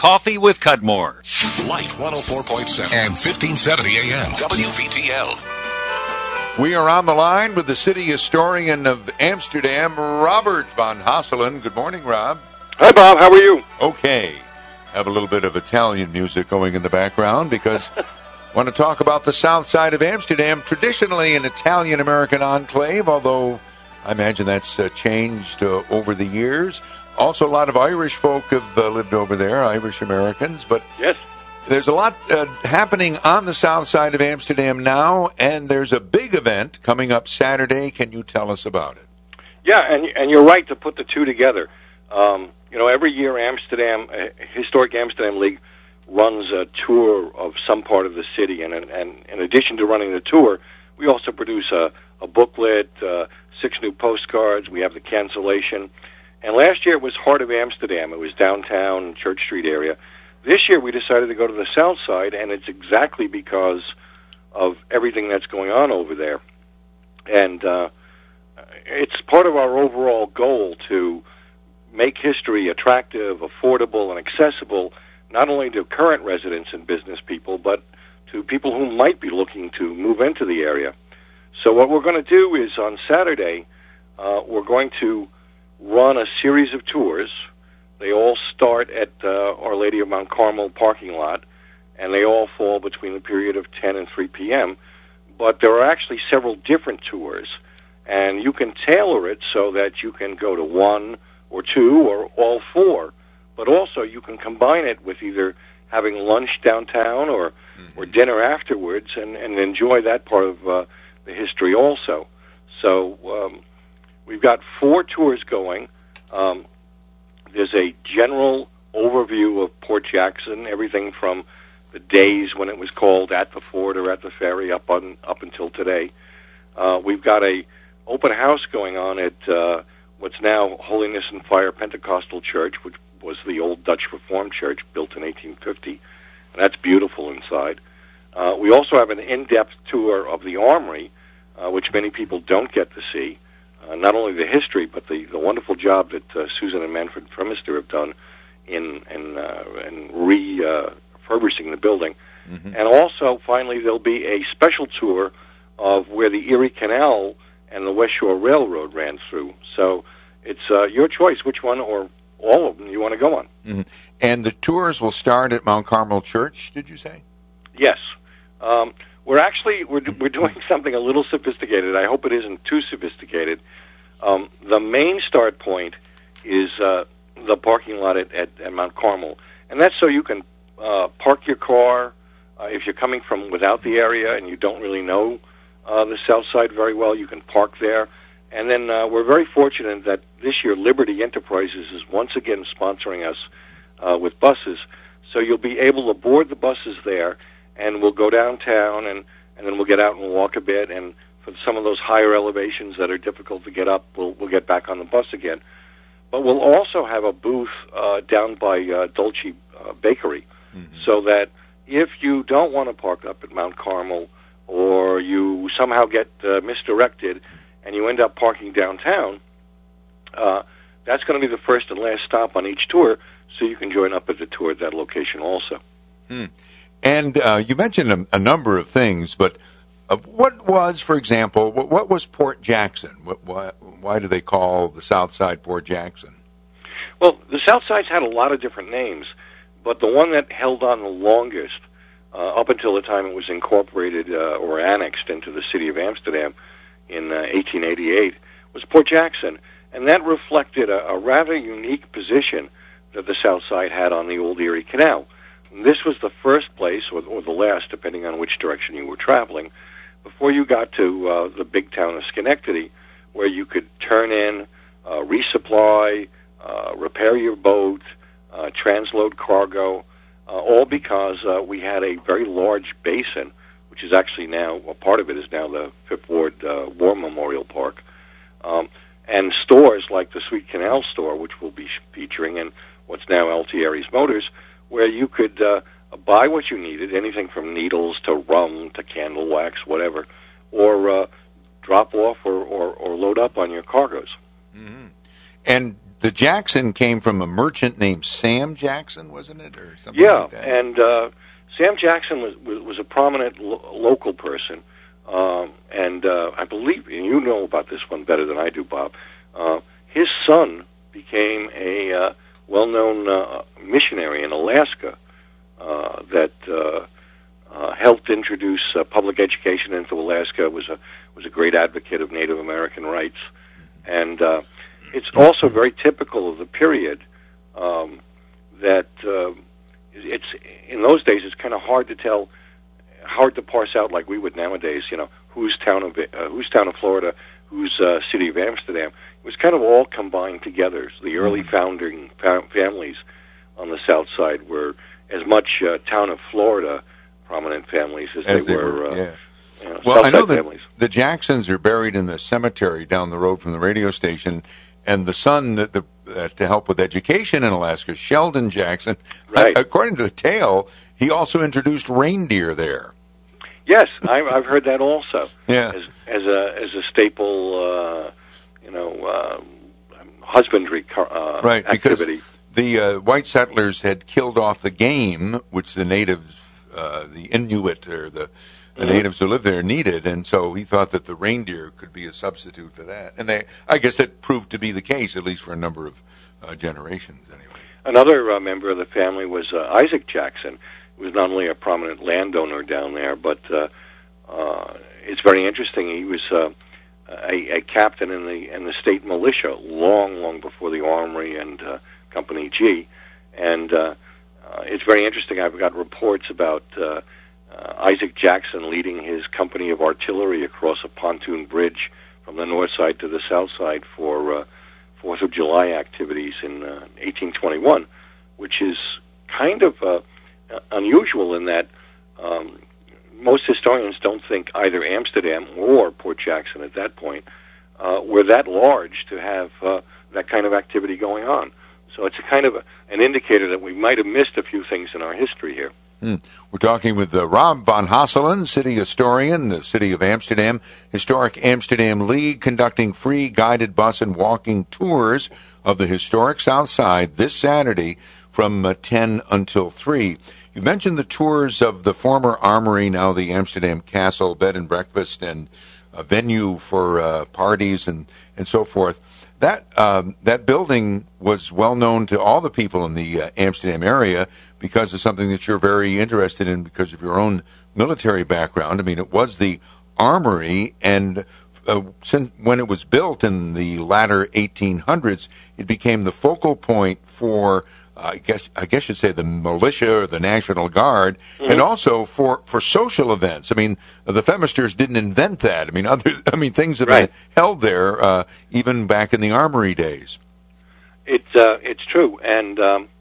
Coffee with Cudmore. Light 104.7 and 1570 AM. WVTL. We are on the line with the city historian of Amsterdam, Robert Van Hasselen. Good morning, Rob. Hi, Bob. How are you? Okay. Have a little bit of Italian music going in the background because I want to talk about the south side of Amsterdam, traditionally an Italian-American enclave, although I imagine that's changed over the years. Also, a lot of Irish folk have lived over there, Irish Americans. But yes, there's a lot happening on the south side of Amsterdam now, and there's a big event coming up Saturday. Can you tell us about it? Yeah, and you're right to put the two together. Every year Historic Amsterdam League runs a tour of some part of the city, and in addition to running the tour, we also produce a booklet, 6 new postcards. We have the cancellation. And last year it was Heart of Amsterdam. It was downtown, Church Street area. This year we decided to go to the south side, and it's exactly because of everything that's going on over there. And it's part of our overall goal to make history attractive, affordable, and accessible, not only to current residents and business people, but to people who might be looking to move into the area. So what we're going to do is on Saturday, we're going to run a series of tours. They all start at Our Lady of Mount Carmel parking lot, and they all fall between the period of 10 and 3 p.m. But there are actually several different tours, and you can tailor it so that you can go to one or two or all four. But also you can combine it with either having lunch downtown or dinner afterwards and enjoy that part of the history also. So we've got 4 tours going. There's a general overview of Port Jackson, everything from the days when it was called at the fort or at the ferry up until today. We've got a open house going on at what's now Holiness and Fire Pentecostal Church, which was the old Dutch Reformed Church built in 1850. And that's beautiful inside. We also have an in-depth tour of the Armory, which many people don't get to see. Not only the history, but the wonderful job that Susan and Manfred Fremister have done in refurbishing the building. Mm-hmm. And also, finally, there'll be a special tour of where the Erie Canal and the West Shore Railroad ran through. So it's your choice which one or all of them you want to go on. Mm-hmm. And the tours will start at Mount Carmel Church, did you say? Yes. We're doing something a little sophisticated. I hope it isn't too sophisticated. The main start point is the parking lot at Mount Carmel, and that's so you can park your car if you're coming from without the area and you don't really know the south side very well. You can park there, and then we're very fortunate that this year Liberty Enterprises is once again sponsoring us with buses, so you'll be able to board the buses there, and we'll go downtown and then we'll get out and walk a bit, and for some of those higher elevations that are difficult to get up, we'll get back on the bus again. But we'll also have a booth down by Dolce Bakery, so that if you don't want to park up at Mount Carmel or you somehow get misdirected and you end up parking downtown, that's going to be the first and last stop on each tour, so you can join up at the tour at that location also. And you mentioned a number of things, but what was, for example, what was Port Jackson? Why do they call the South Side Port Jackson? Well, the South Side's had a lot of different names, but the one that held on the longest, up until the time it was incorporated or annexed into the city of Amsterdam in 1888, was Port Jackson. And that reflected a rather unique position that the South Side had on the old Erie Canal. And this was the first place, or the last, depending on which direction you were traveling, before you got to the big town of Schenectady, where you could turn in, resupply, repair your boat, transload cargo, all because we had a very large basin, which is actually now, a part of it is now the Fifth Ward War Memorial Park, and stores like the Sweet Canal store, which we'll be featuring, and what's now Altier's Motors, where you could buy what you needed, anything from needles to rum to candle wax, whatever, or drop off or load up on your cargoes. Mm-hmm. And the Jackson came from a merchant named Sam Jackson, wasn't it, or something like that? Yeah, and Sam Jackson was a prominent local person, and I believe, and you know about this one better than I do, Bob. His son became a well-known missionary in Alaska that helped introduce public education into Alaska. Was a great advocate of Native American rights, and it's also very typical of the period that it's in those days. It's kind of hard to parse out like we would nowadays. You know, whose town of Florida, whose city of Amsterdam. It was kind of all combined together. So the early founding families on the South Side were as much town of Florida prominent families as they were. Yeah. Well, I know that families. The Jacksons are buried in the cemetery down the road from the radio station, and the son to help with education in Alaska, Sheldon Jackson, right. According to the tale, he also introduced reindeer there. Yes, I've heard that also. Yeah. As a staple, husbandry right, activity. Because the white settlers had killed off the game, which the natives, the Inuit or the natives who lived there needed, and so he thought that the reindeer could be a substitute for that. And I guess that proved to be the case, at least for a number of generations, anyway. Another member of the family was Isaac Jackson, who was not only a prominent landowner down there, but it's very interesting. He was a captain in the state militia long before the Armory and Company G, and it's very interesting. I've got reports about Isaac Jackson leading his company of artillery across a pontoon bridge from the north side to the south side for 4th of July activities in 1821, which is kind of unusual in that most historians don't think either Amsterdam or Port Jackson at that point were that large to have that kind of activity going on. So it's a kind of an indicator that we might have missed a few things in our history here. We're talking with Rob von Hasselen, city historian, the City of Amsterdam, Historic Amsterdam League, conducting free guided bus and walking tours of the historic South Side this Saturday from 10 until 3. You mentioned the tours of the former Armory, now the Amsterdam Castle Bed and Breakfast, and a venue for parties and so forth. That building was well known to all the people in the Amsterdam area because of something that you're very interested in because of your own military background. I mean, it was the Armory, and since when it was built in the latter 1800s, it became the focal point for I guess you'd say the militia or the National Guard, and also for social events. I mean, the Femisters didn't invent that. I mean, things have been held there even back in the Armory days. It's true, and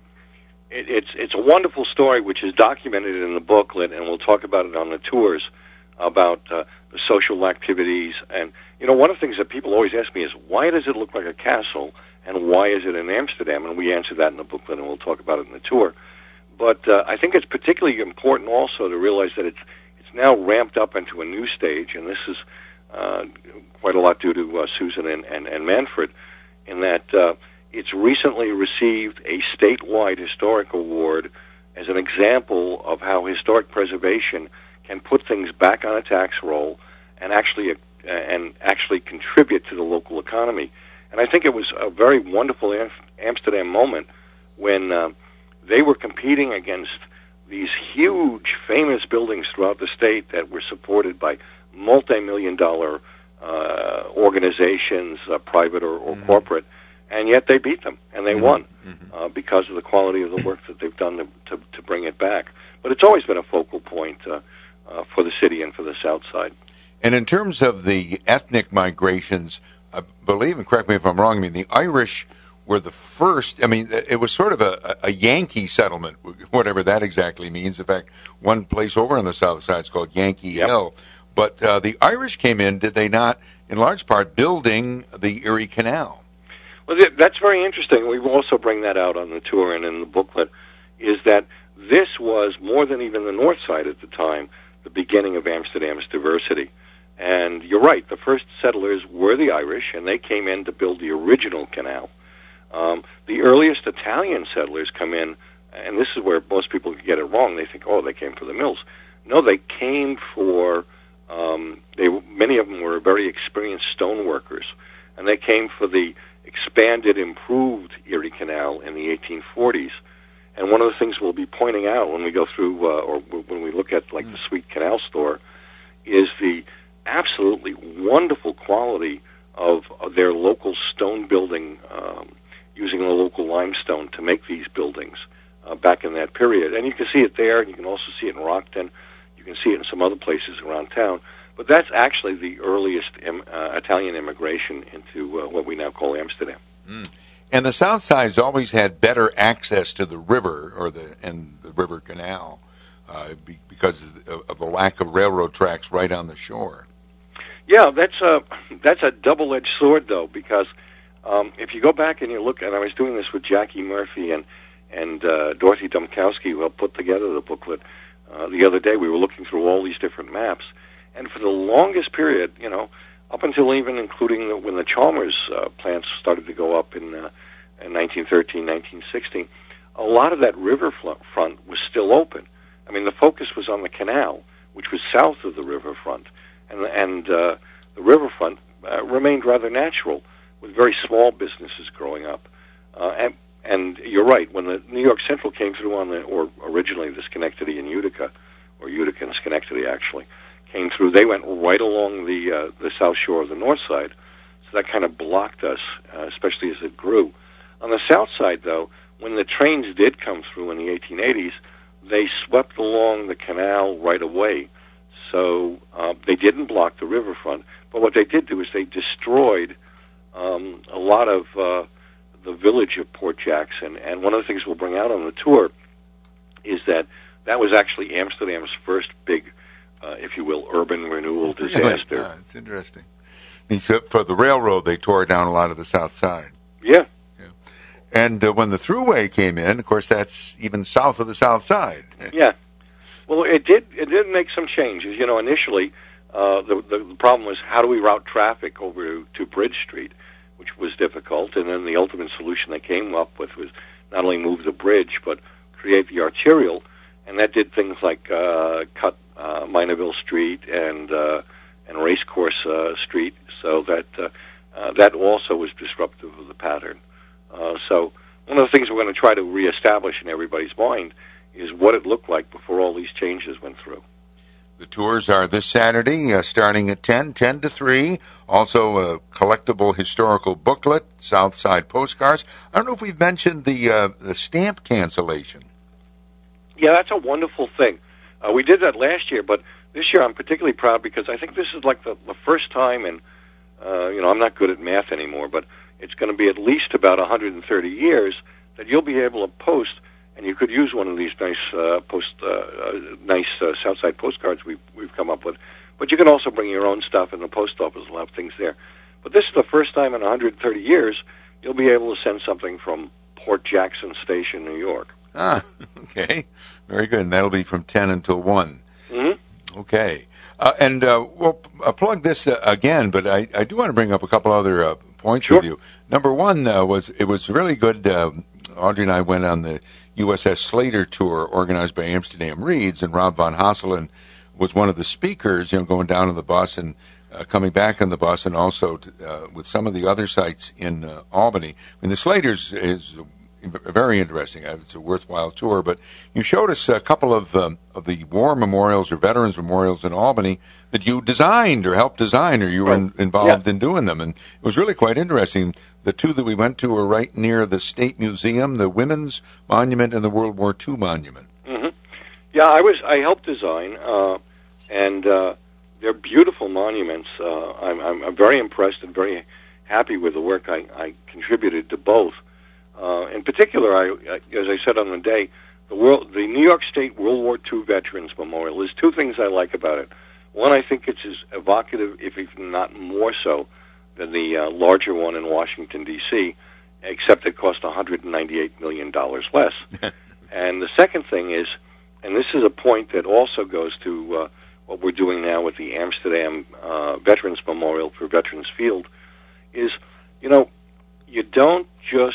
it's a wonderful story which is documented in the booklet, and we'll talk about it on the tours about the social activities. And one of the things that people always ask me is, why does it look like a castle? And why is it in Amsterdam? And we answer that in the booklet, and we'll talk about it in the tour. But I think it's particularly important also to realize that it's now ramped up into a new stage, and this is quite a lot due to Susan and Manfred, in that it's recently received a statewide historic award as an example of how historic preservation can put things back on a tax roll and actually contribute to the local economy. And I think it was a very wonderful Amsterdam moment when they were competing against these huge, famous buildings throughout the state that were supported by multi-million-dollar organizations, private or corporate, and yet they beat them, and they won because of the quality of the work that they've done to bring it back. But it's always been a focal point for the city and for the South Side. And in terms of the ethnic migrations, I believe, and correct me if I'm wrong, the Irish were the first. It was sort of a Yankee settlement, whatever that exactly means. In fact, one place over on the south side is called Yankee Hill. But the Irish came in, did they not, in large part, building the Erie Canal? Well, that's very interesting. We will also bring that out on the tour and in the booklet, is that this was, more than even the north side at the time, the beginning of Amsterdam's diversity. And you're right, the first settlers were the Irish, and they came in to build the original canal. The earliest Italian settlers come in, and this is where most people get it wrong. They think, oh, they came for the mills. No, they came for, many of them were very experienced stone workers, and they came for the expanded, improved Erie Canal in the 1840s. And one of the things we'll be pointing out when we go through, or when we look at, like, the Sweet Canal Store, is the absolutely wonderful quality of their local stone building, using the local limestone to make these buildings back in that period. And you can see it there, and you can also see it in Rockton. You can see it in some other places around town. But that's actually the earliest Italian immigration into what we now call Amsterdam. Mm. And the South Side's always had better access to the river and the river canal because of the lack of railroad tracks right on the shore. Yeah, that's a double-edged sword, though, because if you go back and you look, and I was doing this with Jackie Murphy and Dorothy Domkowski, who helped put together the booklet the other day. We were looking through all these different maps, and for the longest period, up until even including when the Chalmers plants started to go up in 1913, 1916, a lot of that riverfront was still open. I mean, the focus was on the canal, which was south of the riverfront, and the riverfront remained rather natural, with very small businesses growing up. And you're right, when the New York Central came through or originally the Schenectady and Utica, or Utica and Schenectady actually, came through, they went right along the south shore of the north side, so that kind of blocked us, especially as it grew. On the south side, though, when the trains did come through in the 1880s, they swept along the canal right away, so they didn't block the riverfront, but what they did do is they destroyed a lot of the village of Port Jackson, and one of the things we'll bring out on the tour is that was actually Amsterdam's first big, if you will, urban renewal disaster. Really? It's interesting. Except for the railroad, they tore down a lot of the south side. Yeah. And when the Thruway came in, of course, that's even south of the south side. Yeah. Well, it did make some changes. Initially, the problem was how do we route traffic over to Bridge Street, which was difficult. And then the ultimate solution they came up with was not only move the bridge, but create the arterial. And that did things like cut Minerville Street and Racecourse Street, so that also was disruptive of the pattern. So one of the things we're going to try to reestablish in everybody's mind is what it looked like before all these changes went through. The tours are this Saturday, starting at 10 to 3. Also a collectible historical booklet, Southside postcards. I don't know if we've mentioned the stamp cancellation. Yeah, that's a wonderful thing. We did that last year, but this year I'm particularly proud because I think this is like the first time, and I'm not good at math anymore, but it's going to be at least about 130 years that you'll be able to post, and you could use one of these nice Southside postcards we've come up with. But you can also bring your own stuff, and the post office will have things there. But this is the first time in 130 years you'll be able to send something from Port Jackson Station, New York. Ah, okay. Very good. And that'll be from 10 until 1. Mm-hmm. Okay. And we'll plug this again, but I do want to bring up a couple other points Sure. with you. Number one it was really good. Audrey and I went on the USS Slater tour organized by Amsterdam Reads, and Rob von Hasselen was one of the speakers, going down on the bus and coming back on the bus, and also with some of the other sites in Albany. I mean, the Slaters is very interesting. It's a worthwhile tour, but you showed us a couple of the war memorials or veterans memorials in Albany that you designed or helped design, or you were involved in doing them, and it was really quite interesting. The two that we went to were right near the State Museum, the Women's Monument and the World War II Monument. Mm-hmm. Yeah, I helped design, and they're beautiful monuments. I'm very impressed and very happy with the work I contributed to both. In particular, as I said on the day, the New York State World War II Veterans Memorial. There's two things I like about it. One, I think it's as evocative, if not more so, than the larger one in Washington, D.C., except it cost $198 million less. And the second thing is, and this is a point that also goes to what we're doing now with the Amsterdam Veterans Memorial for Veterans Field, is, you don't just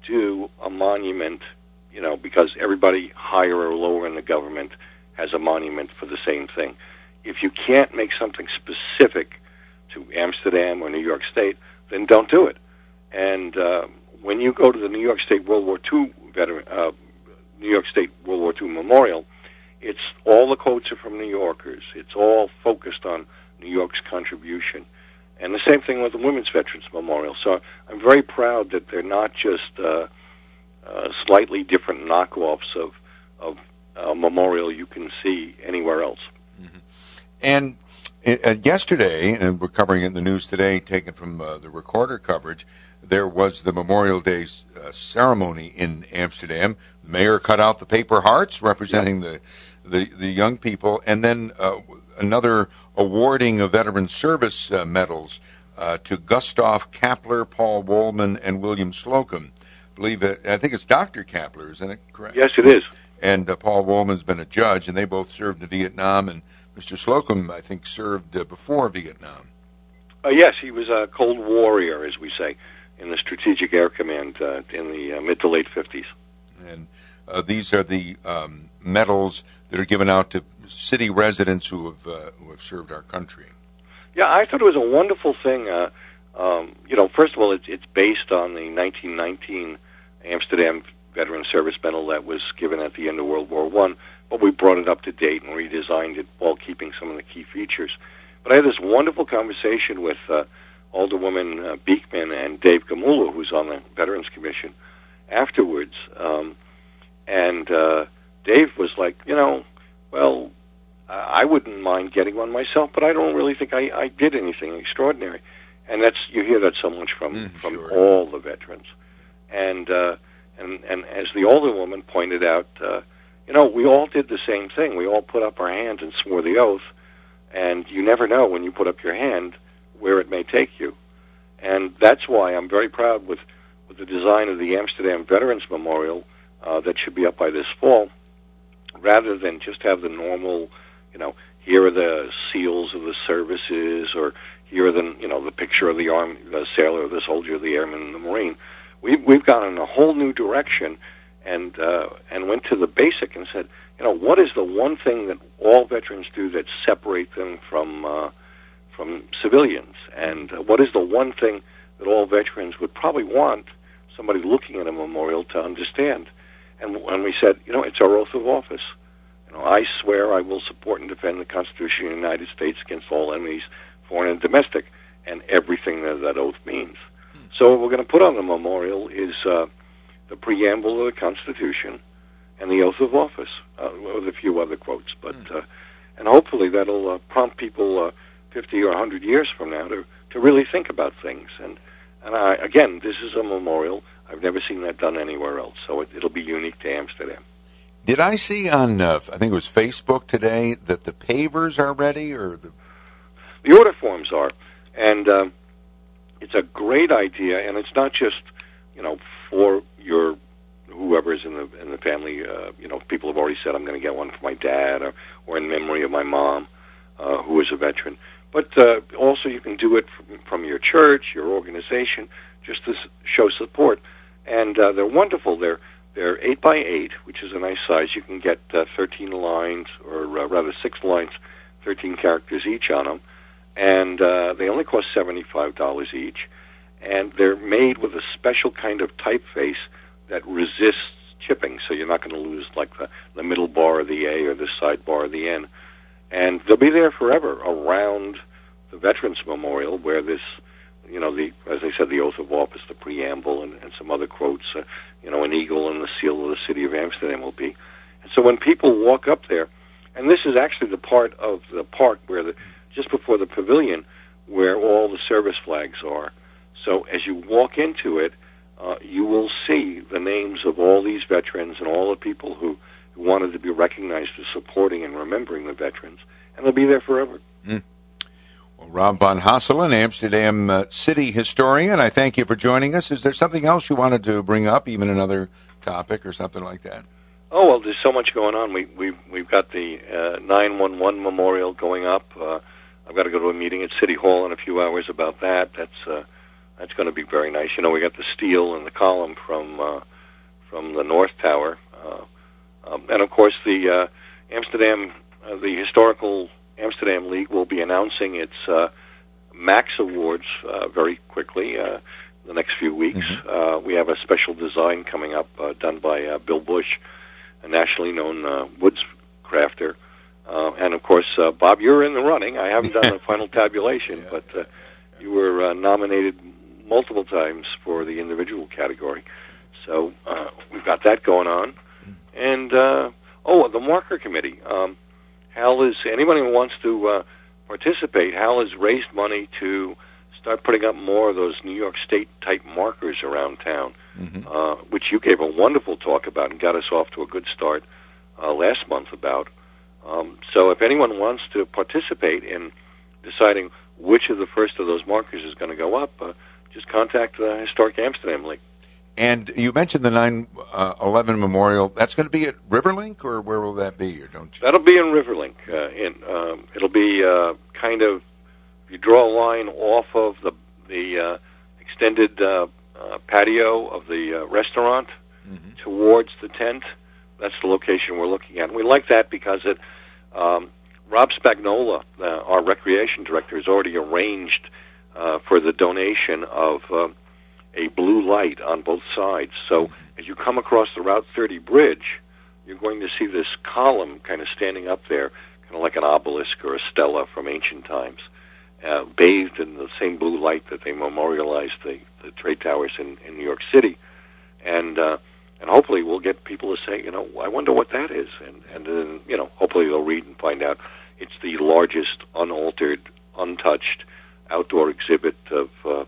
do a monument, because everybody higher or lower in the government has a monument for the same thing. If you can't make something specific to Amsterdam or New York State, then don't do it. And when you go to the New York State World War II New York State World War II Memorial, it's all the quotes are from New Yorkers. It's all focused on New York's contribution. And the same thing with the Women's Veterans Memorial. So I'm very proud that they're not just slightly different knockoffs of a memorial you can see anywhere else. Mm-hmm. And yesterday, and we're covering it in the news today, taken from the Recorder coverage, there was the Memorial Day ceremony in Amsterdam. The mayor cut out the paper hearts representing the young people, and then another awarding of Veteran Service medals to Gustav Kapler, Paul Wollman, and William Slocum. I think it's Dr. Kapler, isn't it correct? Yes, it is. And Paul Wollman's been a judge, and they both served in Vietnam, and Mr. Slocum, I think, served before Vietnam. Yes, he was a Cold Warrior, as we say, in the Strategic Air Command in the mid to late 50s. And these are the medals that are given out to city residents who have served our country. Yeah, I thought it was a wonderful thing. First of all, it's based on the 1919 Amsterdam Veteran Service Medal that was given at the end of World War I, but we brought it up to date and redesigned it while keeping some of the key features. But I had this wonderful conversation with Alderwoman Beekman and Dave Gamula, who's on the Veterans Commission, afterwards. And Dave was like, I wouldn't mind getting one myself, but I don't really think I did anything extraordinary. And you hear that so much from sure. all the veterans. And as the Alderwoman pointed out, we all did the same thing. We all put up our hands and swore the oath, and you never know when you put up your hand where it may take you. And that's why I'm very proud with the design of the Amsterdam Veterans Memorial that should be up by this fall, rather than just have the normal, here are the seals of the services, or here are the picture of the sailor, the soldier, the airman, the Marine. We've gone in a whole new direction, and went to the basic and said, what is the one thing that all veterans do that separate them from civilians, and what is the one thing that all veterans would probably want somebody looking at a memorial to understand? And we said, it's our oath of office. I swear I will support and defend the Constitution of the United States against all enemies, foreign and domestic, and everything that oath means. So what we're going to put on the memorial is the preamble of the Constitution and the oath of office, with a few other quotes. But and hopefully that'll prompt people 50 or 100 years from now to really think about things. And again, this is a memorial. I've never seen that done anywhere else, so it'll be unique to Amsterdam. Did I see on, I think it was Facebook today, that the pavers are ready, or the order forms are, and it's a great idea, and it's not just for your whoever's in the family. People have already said I'm going to get one for my dad, or in memory of my mom, who was a veteran. But also you can do it from your church, your organization, just to show support. And they're wonderful. They're 8 by 8, which is a nice size. You can get 13 lines, or rather 6 lines, 13 characters each on them. And they only cost $75 each. And they're made with a special kind of typeface that resists chipping, so you're not going to lose like the middle bar of the A or the side bar of the N. And they'll be there forever around the Veterans Memorial, where this, as I said, the oath of office, the preamble, and some other quotes, an eagle and the seal of the city of Amsterdam will be. And so when people walk up there, and this is actually the part of the park where just before the pavilion, where all the service flags are. So as you walk into it, you will see the names of all these veterans and all the people who wanted to be recognized as supporting and remembering the veterans, and they'll be there forever. Well, Rob von Hasselen, Amsterdam city historian, I thank you for joining us. Is there something else you wanted to bring up, even another topic or something like that? Oh, well, there's so much going on. We've got the 911 memorial going up. I've got to go to a meeting at City Hall in a few hours about that. That's That's going to be very nice. You know, we got the steel and the column from the North Tower, and of course the Amsterdam, the Historical Amsterdam League will be announcing its Max Awards very quickly. The next few weeks, we have a special design coming up done by Bill Bush, a nationally known woods crafter, and of course, Bob, you're in the running. I haven't done a final tabulation, but you were nominated multiple times for the individual category. So we've got that going on. And, the marker committee. Hal is, anybody who wants to participate, Hal has raised money to start putting up more of those New York State-type markers around town, which you gave a wonderful talk about and got us off to a good start last month about. So if anyone wants to participate in deciding which of the first of those markers is going to go up, just contact the Historic Amsterdam League. And you mentioned the 9/11 Memorial. That's going to be at Riverlink, or where will that be? Or don't you? That'll be in Riverlink. It'll be kind of, if you draw a line off of the extended patio of the restaurant towards the tent, that's the location we're looking at. And we like that because Rob Spagnola, our recreation director, has already arranged for the donation of a blue light on both sides. So as you come across the Route 30 bridge, you're going to see this column kind of standing up there, kind of like an obelisk or a stela from ancient times, bathed in the same blue light that they memorialized the trade towers in New York City. And hopefully we'll get people to say, I wonder what that is. And then, hopefully they'll read and find out it's the largest, unaltered, untouched outdoor exhibit of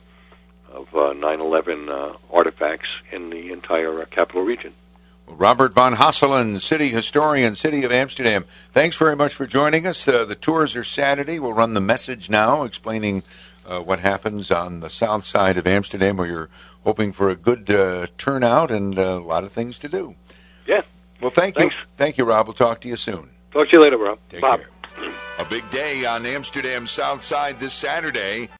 9/11 artifacts in the entire capital region. Well, Robert von Hasselen, city historian, City of Amsterdam, thanks very much for joining us. The tours are Saturday. We'll run the message now explaining what happens on the south side of Amsterdam, where you're hoping for a good turnout and a lot of things to do. Yeah. Well, thanks. Thank you, Rob. We'll talk to you soon. Talk to you later, Rob. Take Bob. care. A big day on Amsterdam's south side this Saturday.